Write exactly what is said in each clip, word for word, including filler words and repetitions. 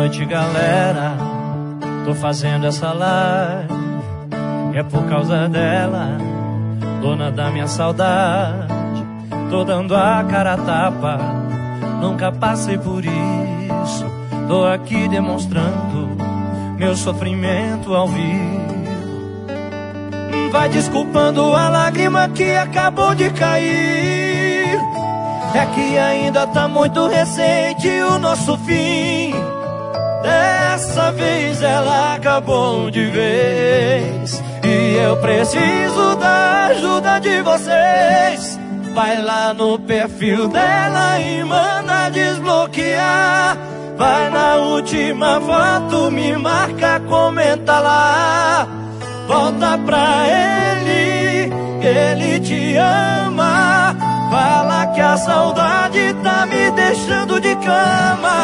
noite, galera. Tô fazendo essa live, é por causa dela, dona da minha saudade. Tô dando a cara a tapa, nunca passei por isso. Tô aqui demonstrando meu sofrimento ao vivo. Vai desculpando a lágrima que acabou de cair. É que ainda tá muito recente o nosso fim. Dessa vez ela acabou de vez, e eu preciso da ajuda de vocês. Vai lá no perfil dela e manda desbloquear. Vai na última foto, me marca, comenta lá. Volta pra ele, ele te ama. Fala que a saudade tá me deixando de cama.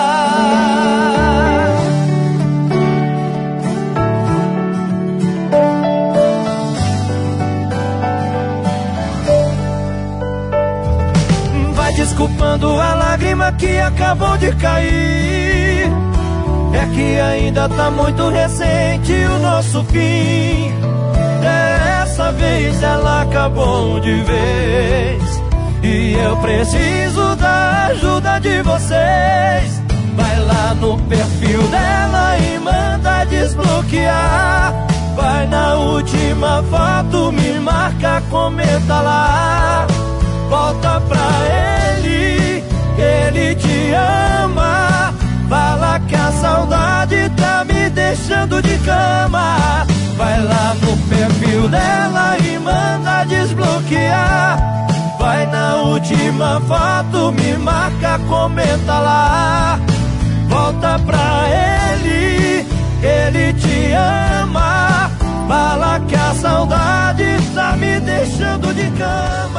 Vai desculpando a lágrima que acabou de cair. É que ainda tá muito recente o nosso fim. Dessa vez ela acabou de vez, e eu preciso da ajuda de vocês. Vai lá no perfil dela e manda desbloquear. Vai na última foto, me marca, comenta lá. Volta pra ele, ele te ama. Fala que a saudade tá me deixando de cama. Vai lá no perfil dela e manda desbloquear. Vai na última foto, me marca, comenta lá. Volta pra ele, ele te ama. Fala que a saudade tá me deixando de cama.